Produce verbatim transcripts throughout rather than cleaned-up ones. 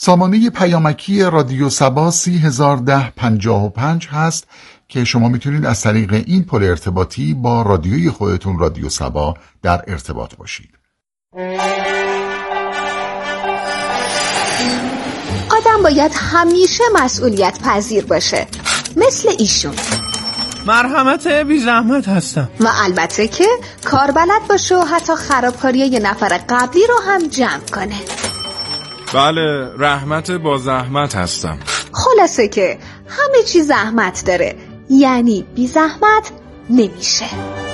سامانه پیامکی رادیو سبا سی هزار و ده پنجاه و پنج هست که شما میتونید از طریق این پل ارتباطی با رادیوی خودتون رادیو سبا در ارتباط باشید. آدم باید همیشه مسئولیت پذیر باشه، مثل ایشون. مرحمت بی زحمت هستم. و البته که کار بلد باشه و حتی خرابکاری یه نفر قبلی رو هم جمع کنه. بله، رحمت با زحمت هستم. خلاصه که همه چی زحمت داره، یعنی بی زحمت نمیشه.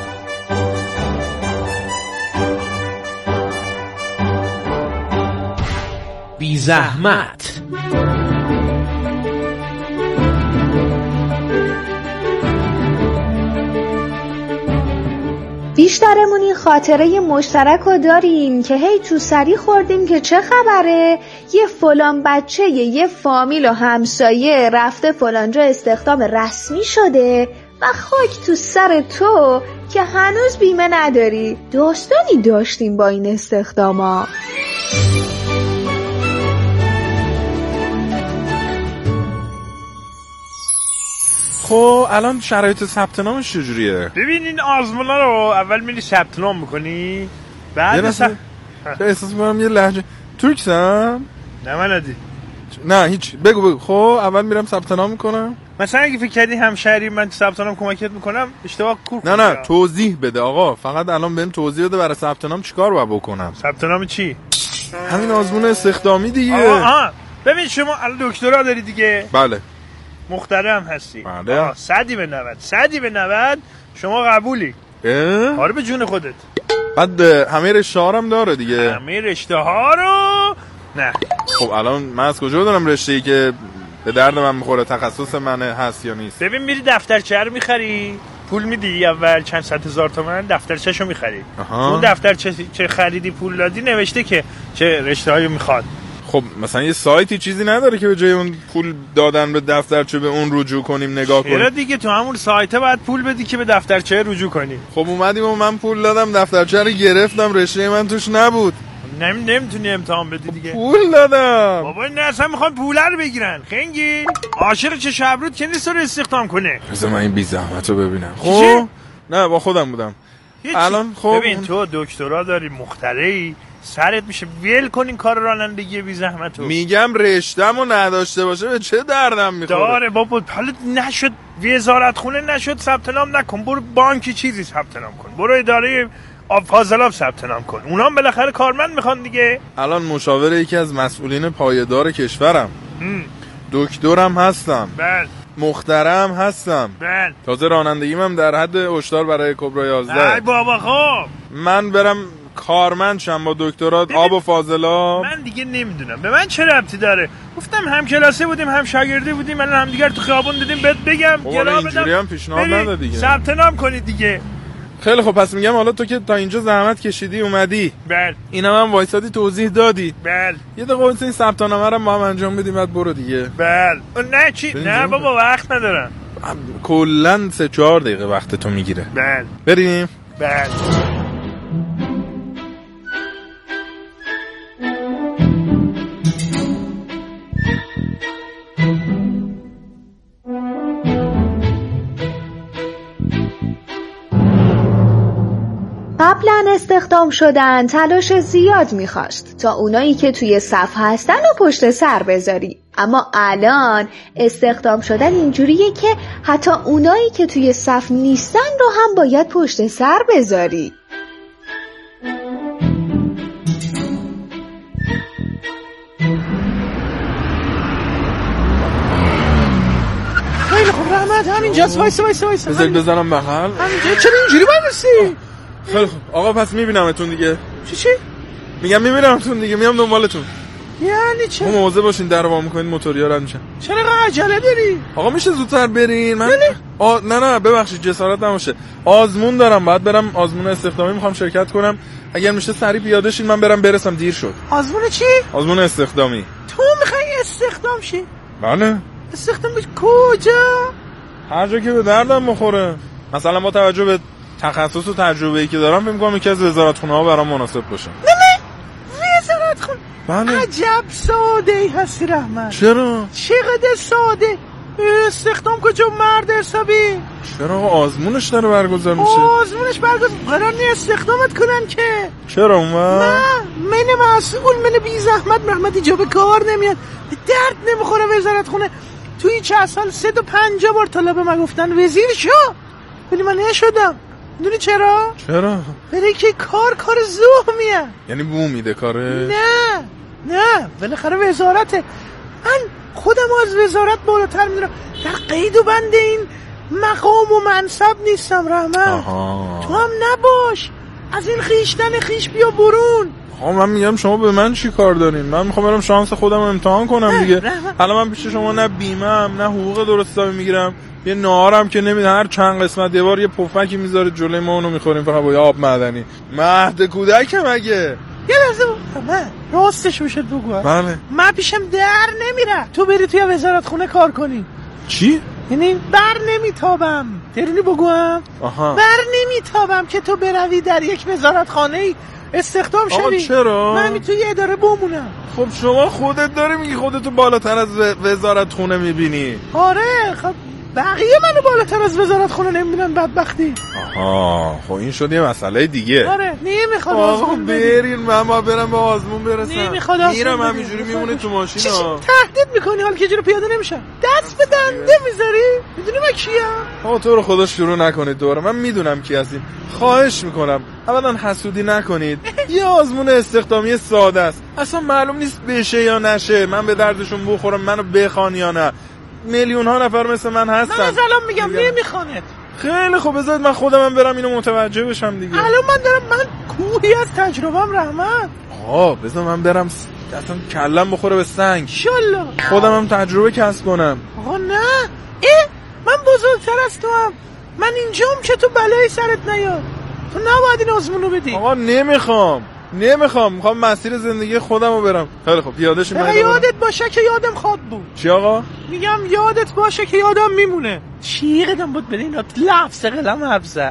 بی زحمت. بیشترمون این خاطره مشترک رو داریم که هی تو سری خوردیم که چه خبره، یه فلان بچه یه فامیل و همسایه رفته فلانجا استخدام رسمی شده و خاک تو سر تو که هنوز بیمه نداری. داستانی داشتیم با این استخداما. خب الان شرایط ثبت نامش چجوریه؟ ببین این آزمونا رو اول میری ثبت نام میکنی، بعد ثبت احساس میکنم یه لهجه ترکسم. نه من ندی. نه هیچ، بگو بگو. خب اول میرم ثبت نام میکنم. مثلا اگه فکر کردی همشهری من ثبت نام کمکت میکنم، اشتباه کور. نه نه توضیح بده آقا، فقط الان بهم توضیح بده برای ثبت نام چیکار باید بکنم. ثبت نام چی؟ همین آزمون استخدامی دیگه. آها ببین شما الان دکترا داری دیگه. بله. مخترم هستی. بله. صدی به نود صدی به نود شما قبولی. آره به جون خودت. بعد همه رشته ها هم داره دیگه. همه رشته ها رو نه. خب الان من از کجا بدونم رشته ای که به درد من میخوره تخصص من هست یا نیست؟ ببین میری دفترچه رو میخری، پول میدی اول چند صد هزار تومان، دفترچه‌شو میخری. اون دفترچه چه خریدی پول دادی نوشته که چه رشته‌هایی میخواد. خب مثلا یه سایتی چیزی نداره که به جای اون پول دادن به دفترچه به اون رجوع کنیم نگاه کنیم؟ چرا دیگه تو همون سایته باید پول بدی که به دفترچه رجوع کنی. خب اومدیم و من پول دادم دفترچه رو گرفتم، رشته من توش نبود. نمی نمیتونی امتحان بدی دیگه. پول دادم. بابا این اصلا میخوان پول رو بگیرن. خنگی عاشق چه شبرود که نیست رو استخدام کنه. بذار من این بی زحمت رو ببینم. خب نه با خودم بودم. الان خب ببین تو دکترا داری، مخترعی، سرت میشه ول کنین کار رانندگی بی زحمتو. میگم رشته‌مو نداشته باشه به چه دردم میخوره؟ داره بابا، حالا نشد وزارت خونه نشد ثبت نام نکن، برو بانکی چیزی ثبت نام کن، برو اداره آب فاضلاب ثبت نام کن، اونا هم بالاخره کارمند میخوان دیگه. الان مشاور یکی از مسئولین پایدار کشورم، دکترم هستم، بله، مخترم هستم، بله، تازه رانندگیم هم در حد هشدار برای کبرا یازده. ای بابا خب من برم کارمند شم با دکترات آب و فاضلاب؟ من دیگه نمیدونم به من چه ربطی داره. گفتم هم کلاسه بودیم هم شاگردی بودیم، الان هم دیگر تو خیابون دیدیم، بهت بگم گرا بدم اینجوری هم پیشنهاد نده دیگه، ثبت نام کنید دیگه. خیلی خب پس میگم حالا تو که تا اینجا زحمت کشیدی اومدی، بله، اینا هم وایسادی توضیح دادی، بله، یه دقیقه واسه این ثبت نامه رو ما هم انجام بدیم بعد برو دیگه. بله. نه چی؟ نه بابا وقت ندارم. کلا سه چهار دقیقه وقت تو میگیره. بله. بریم؟ بله. قبلا استخدام شدن تلاش زیاد میخواست تا اونایی که توی صف هستن و پشت سر بذاری، اما الان استخدام شدن اینجوریه که حتی اونایی که توی صف نیستن رو هم باید پشت سر بذاری. خیلی خوب رحمت همینجاست، وایسا وایسا وایسا بذارید بزنم بغل. همینجا چرا اینجوری باید بسی؟ خیلی خوب آقا پس میبینمتون دیگه. چی چی؟ میگم میبینمتون دیگه، میام دنبالتون. یعنی چه؟ مواظب باشین در وا میکنین موتوریا رد میشن. چرا عجله داری؟ آقا میشه زودتر برین؟ من نه آ... نه نه ببخشید جسارت نباشه، آزمون دارم باید برم، آزمون استخدامی میخوام شرکت کنم، اگر میشه سریع پیاده شین من برم برسم، دیر شد. آزمون چی؟ آزمون استخدامی. تو میخوای استخدام شی؟ بله. استخدام بش کجا؟ هر جا که به دردم بخوره. مثلا با توجه به تخصص و تجربه‌ای که دارم فکر می‌کنم یکی از وزارتخونه‌ها برام مناسب باشه. نه نه وزارتخونه بله. عجب ساده ای هستی رحمت. چرا؟ چقدر ساده. استخدام کجا مرد حسابی؟ چرا آزمونش داره برگزار میشه؟ آزمونش برگزار قرار نیست استخدامت کنن که. چرا اومد؟ نه من مسئول من بی زحمت رحمت اینجا به کار نمیاد. درد نمیخوره وزارت خونه. توی چه سال سه تا پنجاه بار طلب من گفتن وزیر شو، ولی من نشدم. میدونی چرا؟ چرا؟ برای که کار کار زومیه. یعنی بو میده کاره؟ نه نه بالاخره وزارته. من خودم از وزارت بالاتر میدونم، در قید و بند این مقام و منصب نیستم رحمت. آها. تو هم نباش، از این خیشتن خیش بیا برون. آقا من میگم شما به من چی کار دارین؟ من میخوام برم شانس خودم امتحان کنم دیگه. حالا من پیش شما نه بیمم نه حقوق درست حسابی میگیرم، یه نهارم که نمیده، هر چند قسمت یه بار یه پفکی میذاره جلوی ما اونو میخوریم فقط با آب معدنی. مهد کودکم مگه؟ یه لحظه من راستش میشه بگو. بله. من پیشم در نمیره تو بری توی وزارت خونه کار کنی. چی؟ یعنی بر نمیتابم. درونی بگوام؟ آها. بر نمیتابم که تو بروی در یک وزارت خانه استخدام شوی. آقا چرا؟ من توی اداره بمونم. خب شما خودت داری میگی خودتو بالاتر از وزارت خونه میبینی. آره خب بقیه منو بالاتر از وزارت خونه نمیبینن بدبختی. آها خب این شد یه مسئله دیگه. آره نمیخواد آقا آزمون برین من با برم به آزمون برسم. نمیخواد آزمون میرم همینجوری میمونه تو ماشین ها. تهدید میکنی حال که جوری پیاده نمیشم. دست به دنده میذاری؟ میدونی من کیم؟ آقا تو رو خدا شروع نکنید دوره. من میدونم کی هستین. خواهش میکنم اولا حسودی نکنید. یه آزمون استخدامی ساده است، اصلا معلوم نیست بشه یا نشه، من به دردشون بخورم منو بخوان یا نه. میلیون ها نفر مثل من هستن. من از الان میگم نمیخوانت. خیلی خوب بذارید من خودم برم اینو متوجه بشم دیگه. الان من دارم من کوهی از تجربه‌ام رحمت. آقا بذار من برم اصلا کلم بخوره به سنگ. انشالله خودم هم تجربه کسب کنم. آقا نه اه من بزرگتر از تو هم. من اینجام که تو بلایی سرت نیاد. تو نباید این آزمونو بدی. آقا نمیخوام نمیخوام میخوام مسیر زندگی خودم رو برم. خیلی خوب پیاده شیم. یادت باشه که یادم خواد بود. چی آقا؟ میگم یادت باشه که یادم میمونه. چی قدم بود بده اینا لفظ قلم حرف زد.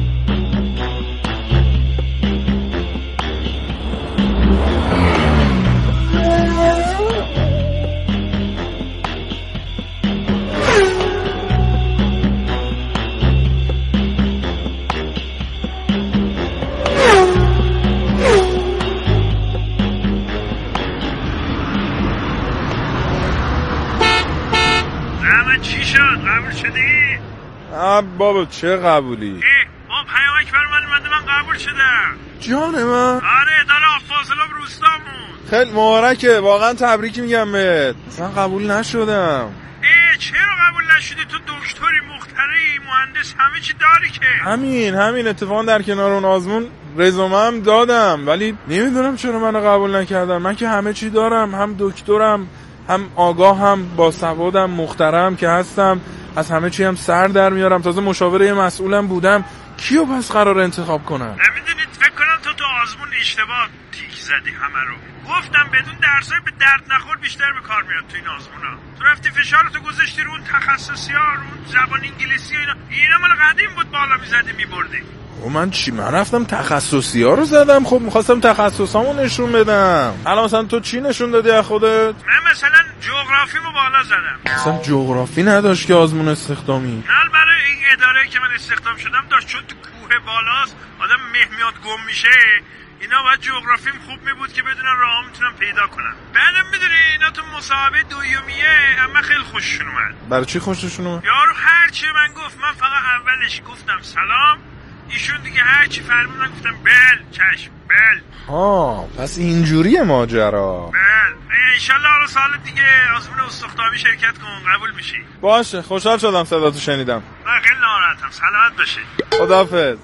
چی شد؟ قبول شدی؟ آب بابا چه قبولی؟ ای بابا پیامک بر من اومده من قبول شدم. جان من؟ آره داره فاصله روستامون. خیلی مبارکه واقعا تبریک میگم بهت. اصلا قبول نشدم. ای چرا قبول نشدی؟ تو دکتری مخترعی مهندس همه چی داری که. همین همین اتفاقا در کنار اون آزمون رزومه هم دادم ولی نمیدونم چرا منو قبول نکردن. من که همه چی دارم، هم دکترم هم آگاه هم با سوادم محترم که هستم، از همه چی هم سر در میارم، تازه مشاوره مسئولم بودم. کیو پس قرار انتخاب کنم؟ نمیدونید فکر کنم تو تو آزمون اشتباه تیک زدی همه رو. گفتم بدون درسای به درد نخور بیشتر به کار میاد تو این آزمونا. تو رفتی فشارتو گذاشتی رو اون تخصصی ها، رو زبان انگلیسی و اینا. اینا مال قدیم بود بالا میزدی میبردی. و من چی؟ من رفتم تخصصی ها رو زدم. خب میخواستم تخصصامو نشون بدم. الان مثلا تو چی نشون دادی از خودت؟ من مثلا جغرافیمو بالا زدم. مثلا جغرافی نداشت که آزمون استخدامی. نه برای این اداره که من استخدام شدم داشت، چون تو کوه بالاست آدم مهمیات گم میشه. اینا باید جغرافیم خوب می بود که بدونن راه میتونن پیدا کنن. بعدم میدونی اینا تو مصاحبه دویومیه اما خیلی خوششون اومد. برای چی خوششون اومد؟ یارو هر چی من گفت من فقط اولش گفتم سلام، ایشون دیگه هر چی فرمودن گفتم بل چشم بل. ها پس اینجوریه ماجرا. بل انشالله حالا سال دیگه آزمون استخدامی شرکت کن قبول میشی. باشه خوشحال شدم صداتو شنیدم. من خیلی ناراحتم. سلامت باشی. خداحافظ.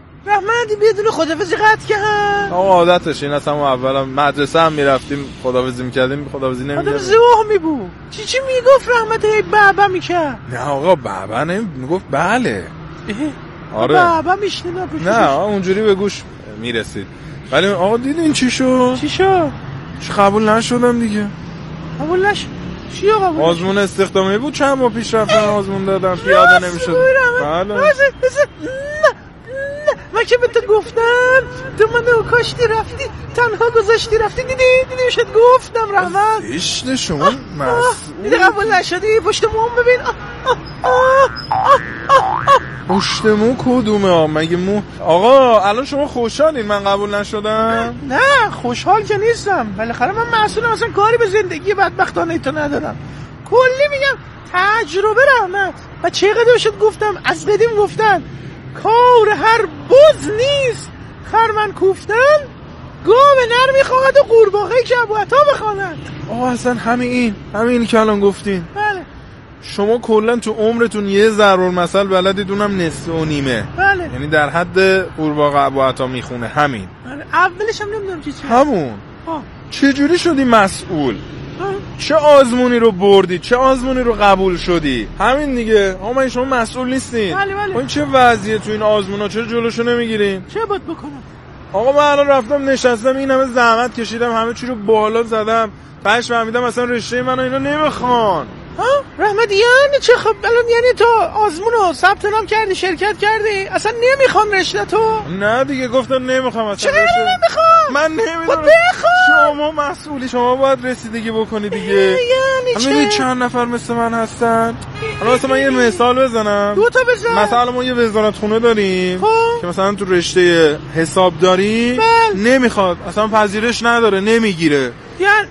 رحمتی بدون خداحافظی قطع که هم آقا عادتش این اصلا اولا مدرسه هم میرفتیم خداحافظی میکردیم خداحافظی نمیکردیم. آدم زوح میبود. چی چی میگفت رحمت هی بابا میکرد؟ نه آقا بابا نمیگفت بله. آره بابا میشنیدم. نه اونجوری به گوش میرسید. ولی آقا دیدین چی شد؟ چی شد؟ چی قبول نشدم دیگه. قبول نشد؟ چی قبول؟ آزمون استخدامی بود چند ماه پیش رفتم آزمون دادم پیاده نمیشد. بله. نه نه من موقع که به تو گفتم تو منو کاشتی رفتی تنها گذاشتی رفتی، دیدی دیدی شد گفتم رحمت زشت شما مسئول دیدی قبول نشدی. پشت موم ببین. آه آه آه آه آه. پشت مو کدومه ها مگه مو؟ آقا الان شما خوشحالین من قبول نشدم؟ نه خوشحال که نیستم، بالاخره من مسئولم، اصلا کاری به زندگی بدبختانه تو ندارم. کلی میگم تجربه رحمت. و چقدر شد گفتم، از قدیم گفتن کار هر بز نیست خرمن کوفتن، گاو نر میخواهد و قورباغه که ابو عطا بخواند. آقا اصلا همین این همین که الان گفتین. بله. شما کلا تو عمرتون یه ضرب المثل بلدید، اونم نصف و نیمه. بله. یعنی در حد قورباغه ابو عطا میخونه همین. بله. اولش هم نمیدونم چی چی. همون. ها. چجوری شدی مسئول؟ چه آزمونی رو بردی؟ چه آزمونی رو قبول شدی؟ همین دیگه. آقا من شما مسئول نیستین. بله بله. این چه وضعیه تو این آزمونا؟ چرا جلوشو نمیگیرین؟ چه باید بکنم؟ آقا من الان رفتم نشستم، این همه زحمت کشیدم، همه چی رو بالا زدم، بعدش فهمیدم اصلا رشته منو اینا نمیخوان. ها رحمت یعنی چه؟ خب الان یعنی تو آزمونو ثبت نام کردی، شرکت کردی، اصلا نمیخوام رشته تو؟ نه دیگه گفتم نمیخوام اصلا. چرا نمیخوام؟ من نمیدونم. شما مسئولی، شما باید رسیدگی بکنی دیگه. یعنی چه؟ چند نفر مثل من هستن. الان مثلا من یه مثال بزنم. دو تا بزن. مثلا ما یه وزارت خونه داریم خب. که مثلا تو رشته حسابداری بل. نمیخواد، اصلا پذیرش نداره، نمیگیره. یعنی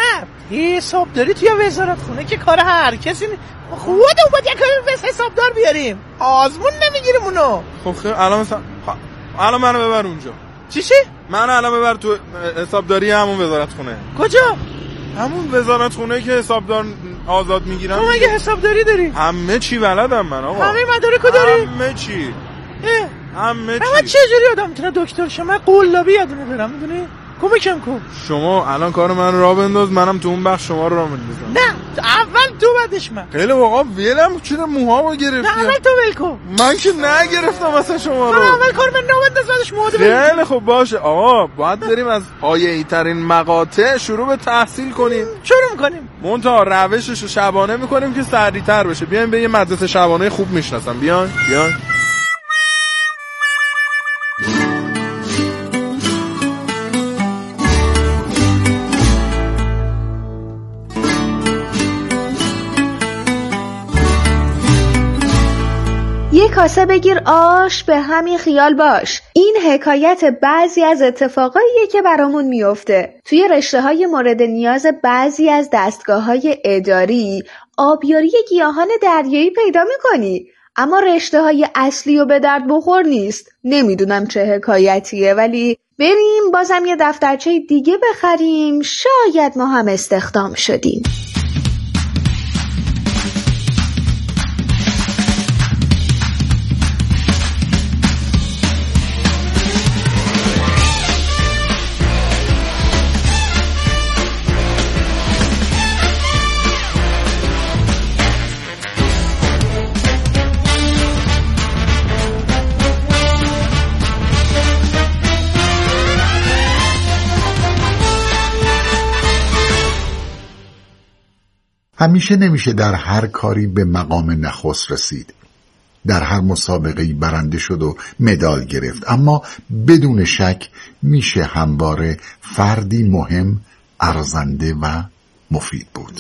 نه حسابداری توی وزارت خونه که کار هر کسی نی... خودمون باید یک کاری بس حسابدار بیاریم، آزمون نمیگیریم اونو. خب خیلی الان مثلا الان منو ببر اونجا. چی چی؟ منو الان ببر تو حسابداری همون وزارت خونه. کجا؟ همون وزارت خونه که حسابدار آزاد میگیرن. تو مگه حسابداری داری؟ همه چی بلدم من آقا. همه مدارکو داری؟ همه چی. اه. همه چی. اما چه جوری آدم میتونه دکتر شه؟ من قلابی یادونه دارم، میدونی؟ کمکم کن. شما الان کار من راه بنداز، منم تو اون بخش شما رو راه میندازم. نه اول تو بعدش من. خیلی واقعا ولم چرا موهامو گرفتی؟ نه اول تو ول کن. من که نگرفتم اصلا شما رو. اول کار من نباید بعدش مواد بگیرم. خیلی خوب باشه آقا، باید بریم از پایه‌ای ترین مقاطع شروع به تحصیل کنیم. شروع می‌کنیم. منتها روششو شبانه می‌کنیم که سریع‌تر بشه. بیایم به یه مدرسه شبانه خوب میشناسم. بیان بیان. یه کاسه بگیر آش، به همین خیال باش. این حکایت بعضی از اتفاقاییه که برامون میفته. توی رشته‌های مورد نیاز بعضی از دستگاه‌های اداری، آبیاری گیاهان دریایی پیدا می‌کنی. اما رشته‌های اصلی و به درد بخور نیست. نمیدونم چه حکایتیه، ولی بریم بازم یه دفترچه دیگه بخریم، شاید ما هم استخدام شدیم. همیشه نمیشه در هر کاری به مقام نخست رسید. در هر مسابقه‌ای برنده شد و مدال گرفت، اما بدون شک میشه همواره فردی مهم، ارزنده و مفید بود.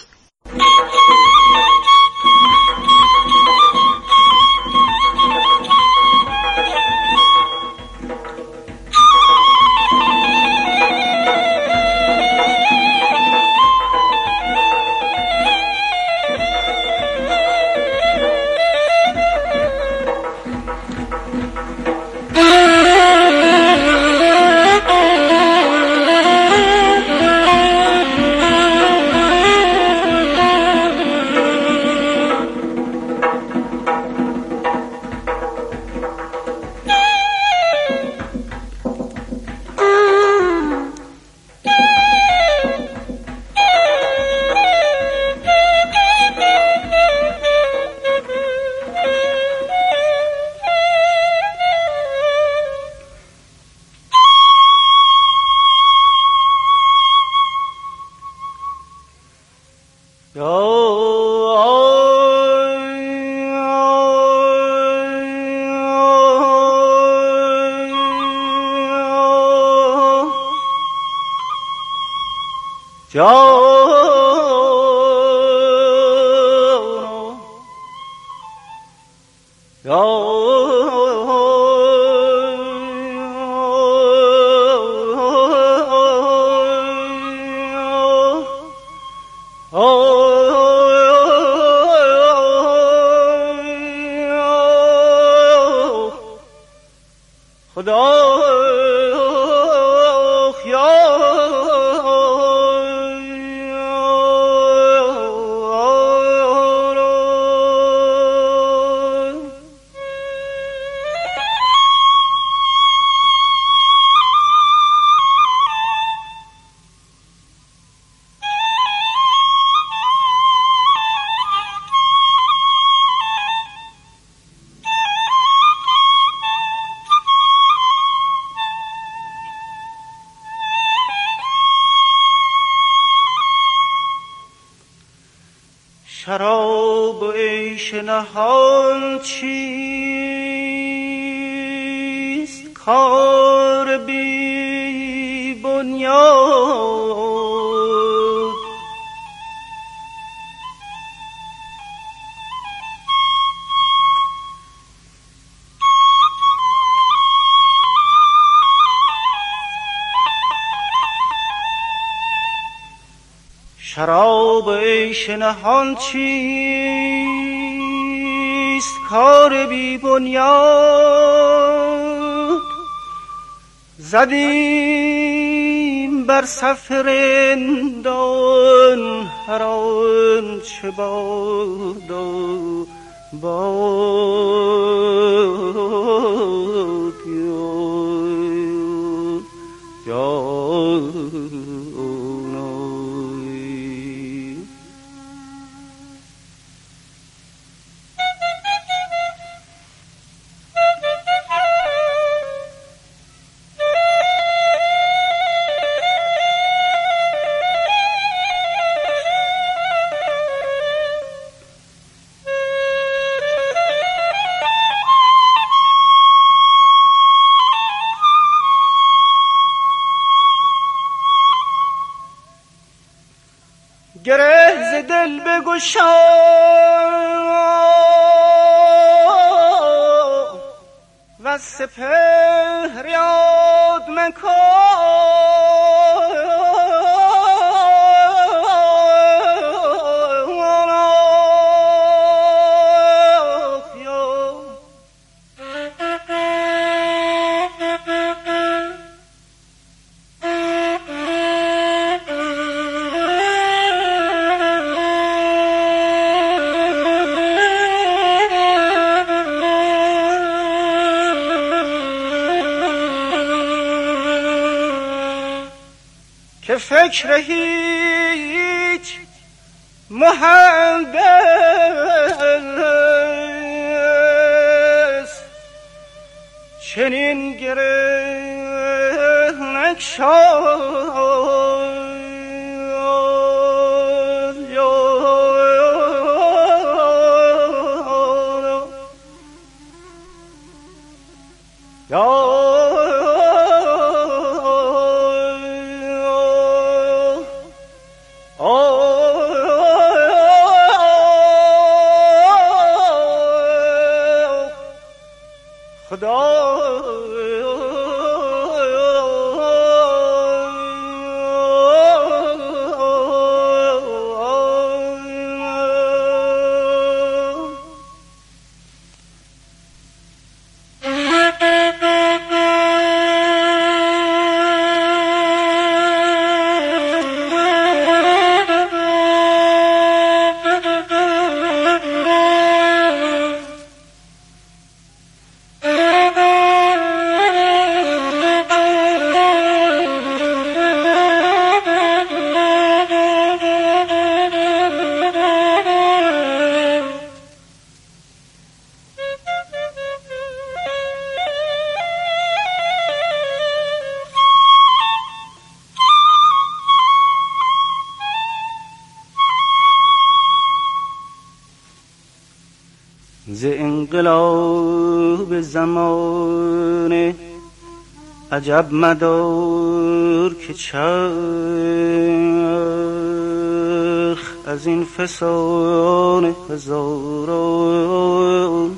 جان یا شراب عیش نهان چیست کار بی بنیاد شراب عیش نهان چیست کار بی بنیاد زدیم بر صف رندان هر آنچه باد و باد گره ز دل بگشا و سپهر یاد مکن که فکر هیچ مهندس چنین گره نگشاد ز انقلاب زمانه عجب مدار ترک چرخ از این فسان هزاران،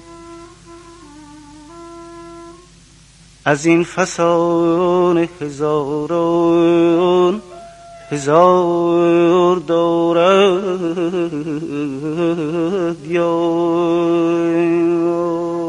از این فسان هزاران هزار دارد یاد.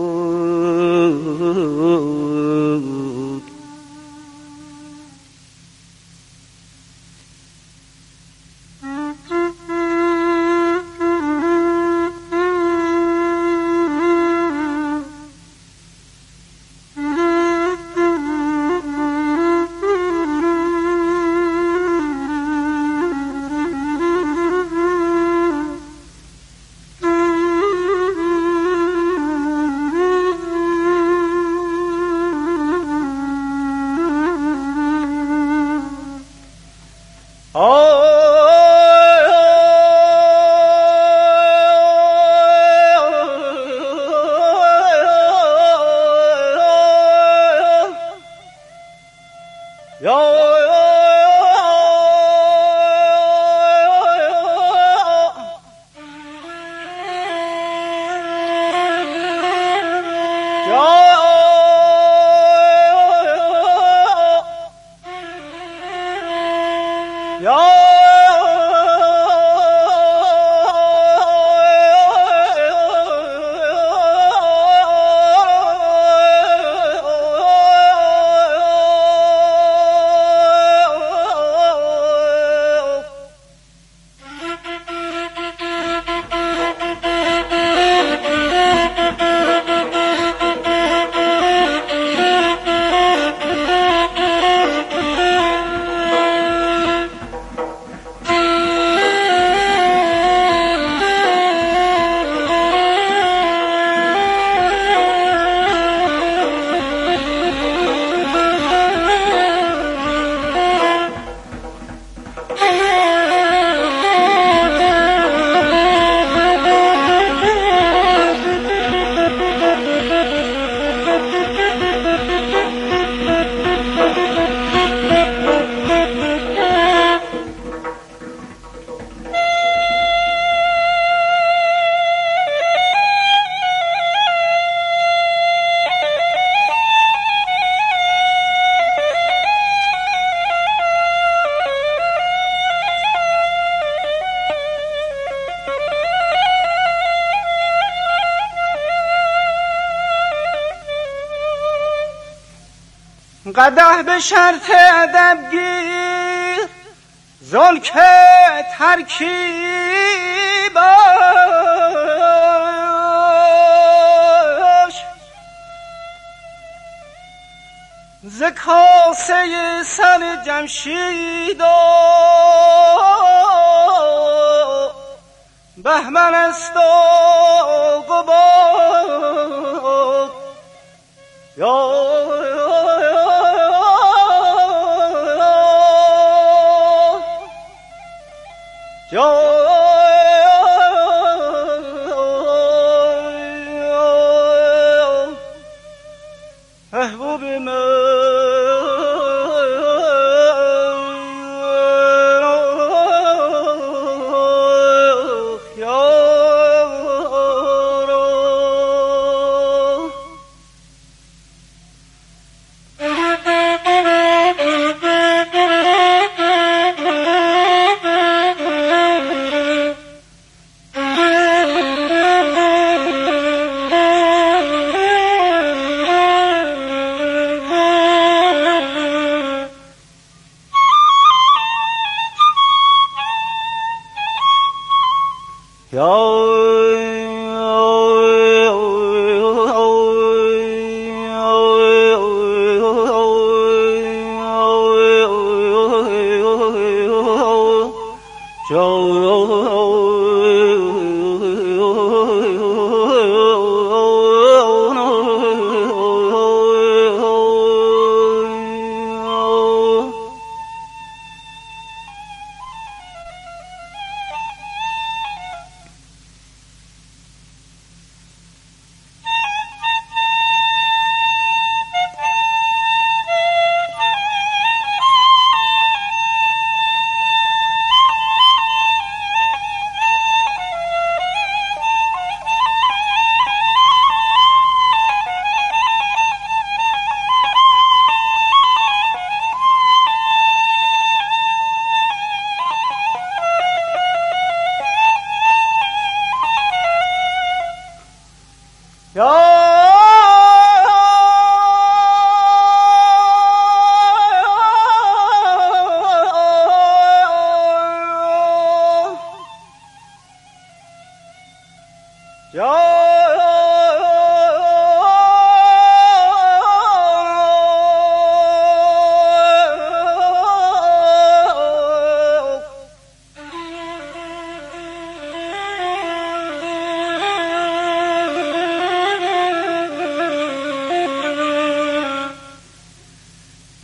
قدح به شرط ادب گیر زلک ترکیباش، ز کاسه سر جمشید و بهمن است و قباد. یا محبوب من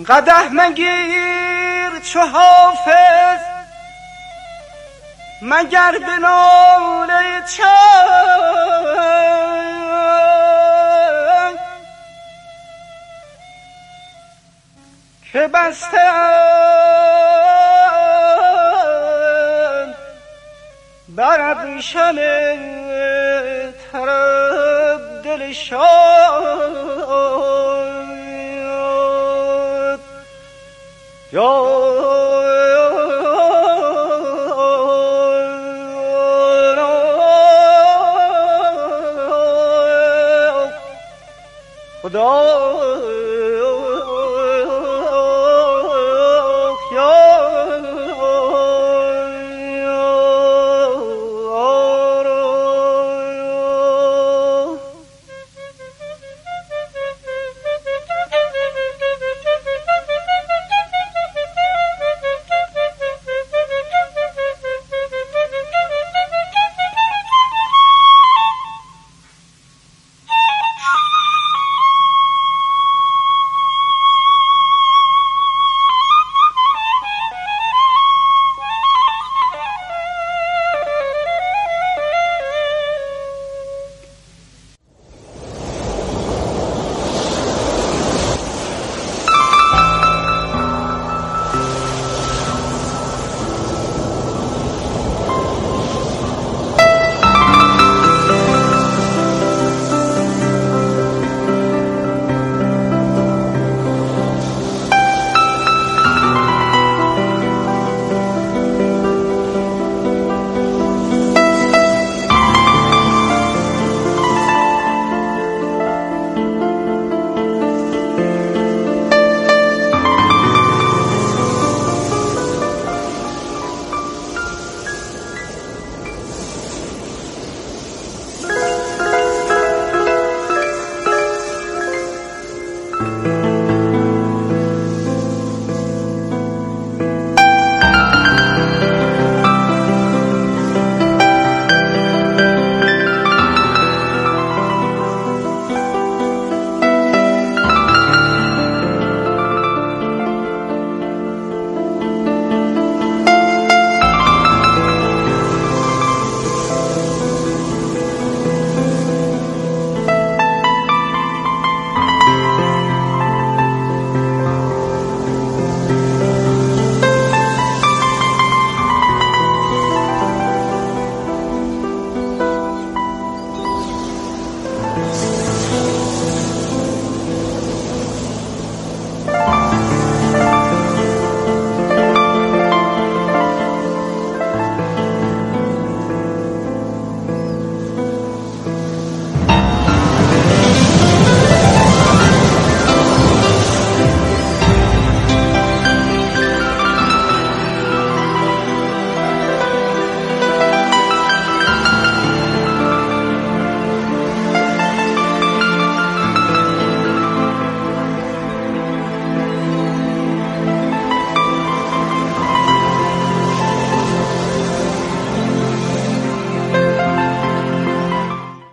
قدح مگیر چو حافظ مگر به ناله چنگ که بستند بر ابریشم طرب دل شاد یا خدا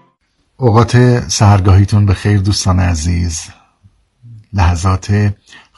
اوقات سحرگاهیتون به خیر دوستان عزیز. لحظات